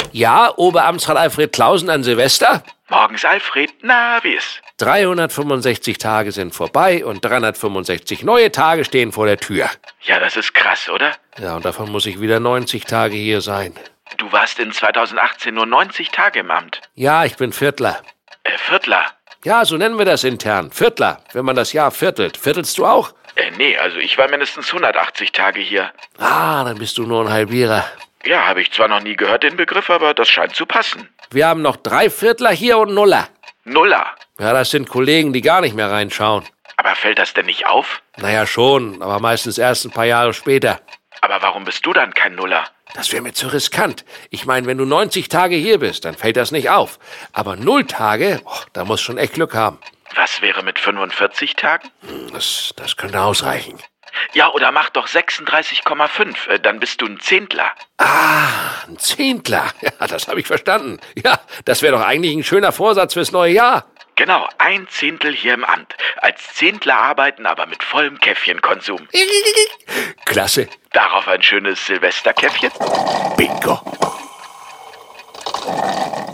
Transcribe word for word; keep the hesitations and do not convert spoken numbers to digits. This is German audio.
Ja, Oberamtsrat Alfred Clausen an Silvester? Morgens, Alfred. Na, wie ist? dreihundertfünfundsechzig Tage sind vorbei und dreihundertfünfundsechzig neue Tage stehen vor der Tür. Ja, das ist krass, oder? Ja, und davon muss ich wieder neunzig Tage hier sein. Du warst in zweitausendachtzehn nur neunzig Tage im Amt. Ja, ich bin Viertler. Äh, Viertler? Ja, so nennen wir das intern. Viertler, wenn man das Jahr viertelt. Viertelst du auch? Äh, nee, also ich war mindestens hundertachtzig Tage hier. Ah, dann bist du nur ein Halbierer. Ja, habe ich zwar noch nie gehört, den Begriff, aber das scheint zu passen. Wir haben noch drei Viertler hier und Nuller. Nuller? Ja, das sind Kollegen, die gar nicht mehr reinschauen. Aber fällt das denn nicht auf? Naja, schon, aber meistens erst ein paar Jahre später. Aber warum bist du dann kein Nuller? Das wäre mir zu riskant. Ich meine, wenn du neunzig Tage hier bist, dann fällt das nicht auf. Aber null Tage, oh, da musst schon echt Glück haben. Was wäre mit fünfundvierzig Tagen? Das, das könnte ausreichen. Ja, oder mach doch sechsunddreißig Komma fünf, äh, dann bist du ein Zehntler. Ah, ein Zehntler. Ja, das habe ich verstanden. Ja, das wäre doch eigentlich ein schöner Vorsatz fürs neue Jahr. Genau, ein Zehntel hier im Amt. Als Zehntler arbeiten, aber mit vollem Käffchenkonsum. Klasse. Darauf ein schönes Silvesterkäffchen. Bingo.